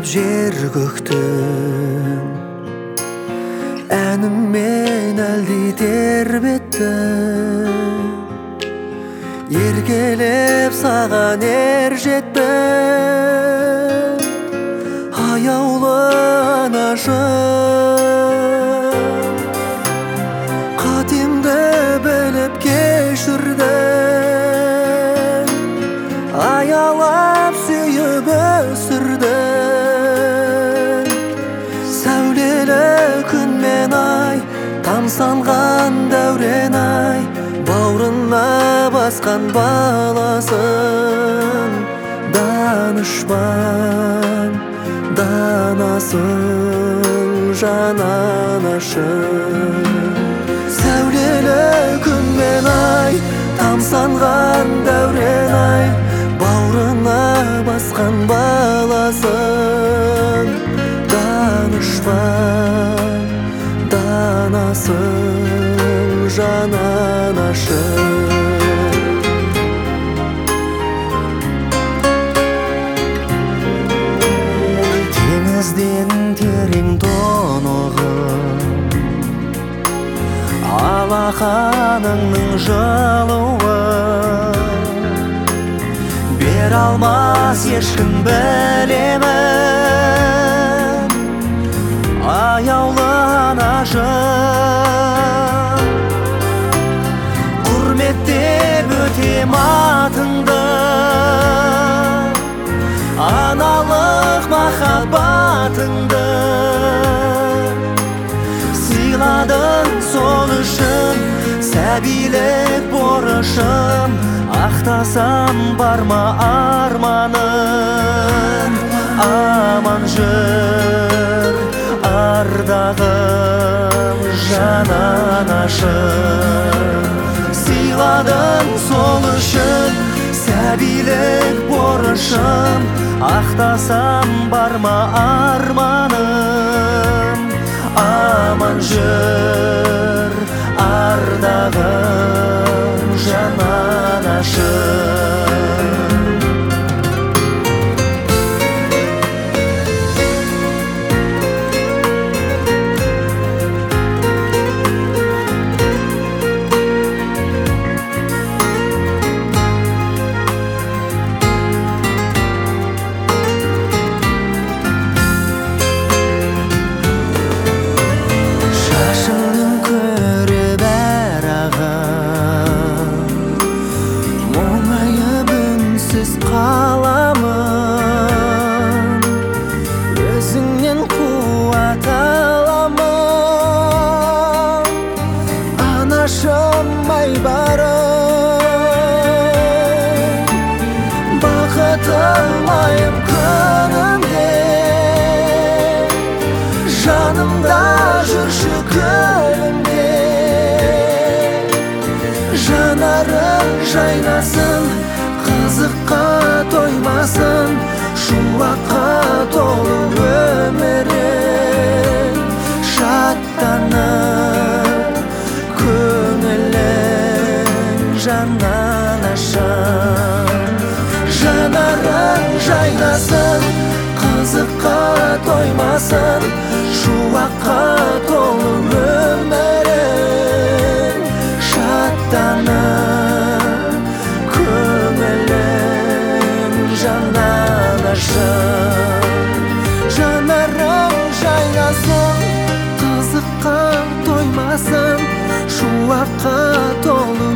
Аралап жер көктің әніммен әлди тербеттім, еркелеп саған ер жеттім. Аяулы анашым, қатемді біліп кешірдің, аялап сүйіп өсірдің. Сәулелі күн мен ай, тамсанған дәурен ай, бауырына басқан баласын. Данышпан данасың жан анашым. Сәулелі күн мен ай, тамсанған дәурен ай, бауырына басқан баласын. Данышпан данасың жан анашым. Теңізден терең тонығым, алақаныңның жылуы, бер алмас ешкім білемін, аяулы анашым. Құрметтеп өтем атыңды, аналық махаббатыңды. Сыйладың сол үшін сәбилік борышым, ақтасам барма арманым. Аман жүр ардағым жан анашым. Сыйладың сол үшін сәбилік борышым, ақтасам барма арманым. Аман жүр ардағым жан анашым. Өзіңнен қуат аламын, анашым айбарым. Бақытым айым күнімде, жанымда жүрші күлімде. Жанарың жайнасын, қызыққа тоймасын, шуаққа толы өмірің. Шаттанып көңілің жан анашым. Жанарың жайнасын, қызыққа тоймасын, шуаққа толы өмірің. Шаттанып көңілің жан анашым. Жанарың жайнасын, қызыққа тоймасын, шуаққа толы